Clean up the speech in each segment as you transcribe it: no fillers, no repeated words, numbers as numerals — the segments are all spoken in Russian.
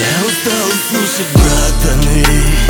Я устал слушать братаны,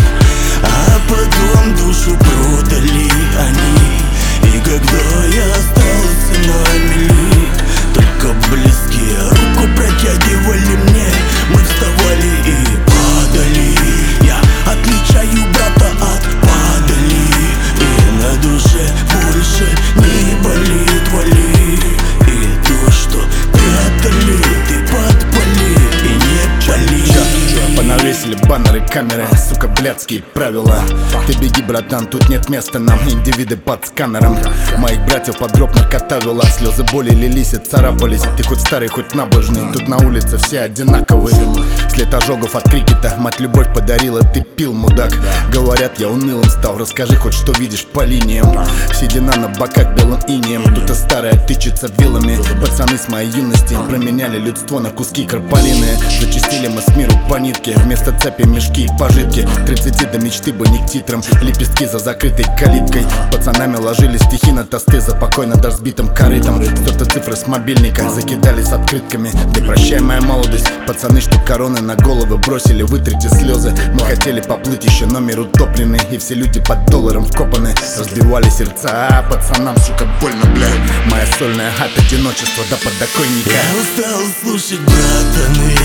а потом душу продали они. И когда я остался на мели, только близкие руку протягивали мне. Мы вставали и падали. Я отличаю брата от падали, и на душе больше не болит, вали. И то, что прятали, ты подпали и не пали. Понавесили баннеры, камеры, сука, блядские правила. Ты беги, братан, тут нет места нам, индивиды под сканером. Моих братьев под гроб наркота вела, слезы боли лились и царапались. Ты хоть старый, хоть набожный, тут на улице все одинаковые. След ожогов от крикета, мать любовь подарила, ты пил, мудак. Говорят, я унылым стал, расскажи хоть, что видишь по линиям. Седина на боках белым инеем, тут и старая тычется вилами. Пацаны с моей юности променяли людство на куски карполины. Зачистили мы с миру по нитке, вместо цепи мешки и пожитки. 30 до мечты бы не к титрам, лепестки за закрытой калиткой. Пацанами ложили стихи на тосты за покойно до разбитым корытом. Стерты цифры с мобильника закидали с открытками. Да прощай, моя молодость, пацаны, что короны на головы бросили, вытрите слезы. Мы хотели поплыть, еще номер утопленный, и все люди под долларом вкопаны. Разбивали сердца, а пацанам, сука, больно, бля. Моя сольная от одиночества до подоконника. Я устал слушать братаны,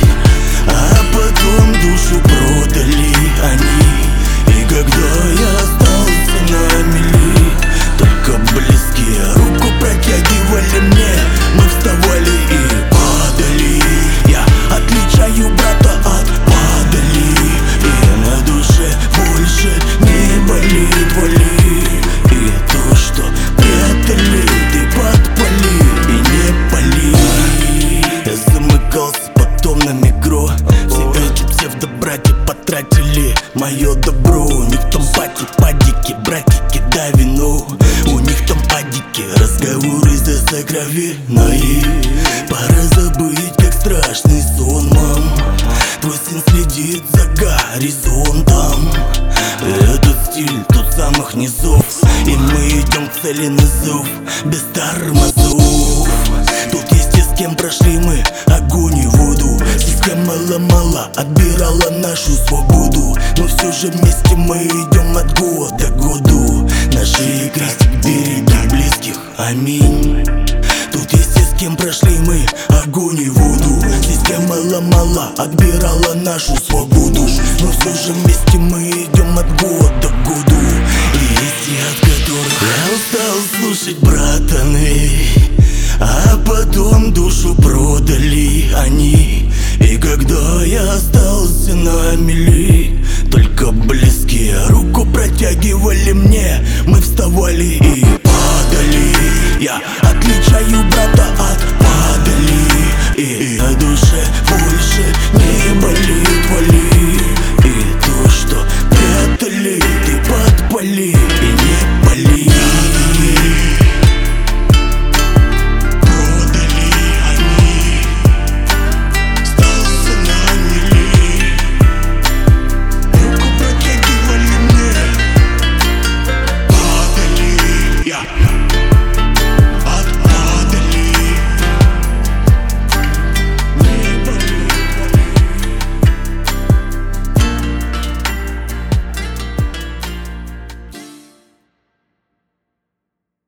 а потом душу продали они. И когда я остался на мели, только близкие руку протягивали мне. Мы вставали и падали. Я отличаю брата от падали, и на душе больше не болит, вали. И то, что прятали, ты подпали и не пали. Я замыкался потом на микро. Все эти псевдобратья потратили мое добро. У них там пати, падики, братики, да вину. У них там адики, разговоры за сокровенные. Пора забыть, как страшный сон, мам. Твой сын следит за горизонтом. Этот стиль тут самых низов, и мы идем к цели на зов, без тормозов. Тут есть и с кем прошли мы огонь и воду. Система ломала, отбирала нашу свободу. Но все же вместе мы идем от года к году. Наши крестик береги близких, аминь. Тут есть и с кем прошли мы огонь и воду. Система ломала, отбирала нашу свободу. Но все же вместе мы идем от года к году. И есть те, от которых я устал слушать братаны, а потом душу продали они. И когда я остался на мели, только близкие руку протягивали мне. Мы вставали